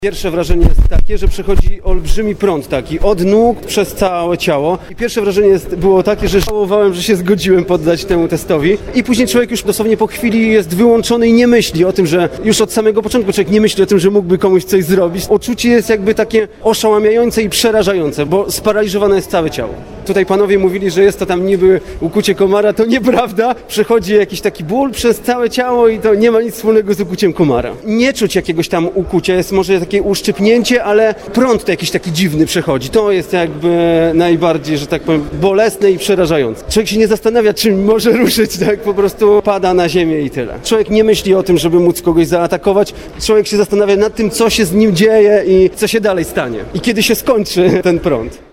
Pierwsze wrażenie jest takie, że przechodzi olbrzymi prąd taki od nóg przez całe ciało. I pierwsze wrażenie było takie, że żałowałem, że się zgodziłem poddać temu testowi. I później człowiek już dosłownie po chwili jest wyłączony i nie myśli o tym, że już od samego początku człowiek nie myśli o tym, że mógłby komuś coś zrobić. Uczucie jest jakby takie oszałamiające i przerażające, bo sparaliżowane jest całe ciało. Tutaj panowie mówili, że jest to tam niby ukucie komara, to nieprawda. Przechodzi jakiś taki ból przez całe ciało i to nie ma nic wspólnego z ukuciem komara. Nie czuć jakiegoś tam ukucia, jest może takie uszczypnięcie, ale prąd to jakiś taki dziwny przechodzi. To jest jakby najbardziej, że tak powiem, bolesne i przerażające. Człowiek się nie zastanawia, czym może ruszyć, tak po prostu pada na ziemię i tyle. Człowiek nie myśli o tym, żeby móc kogoś zaatakować. Człowiek się zastanawia nad tym, co się z nim dzieje i co się dalej stanie. I kiedy się skończy ten prąd.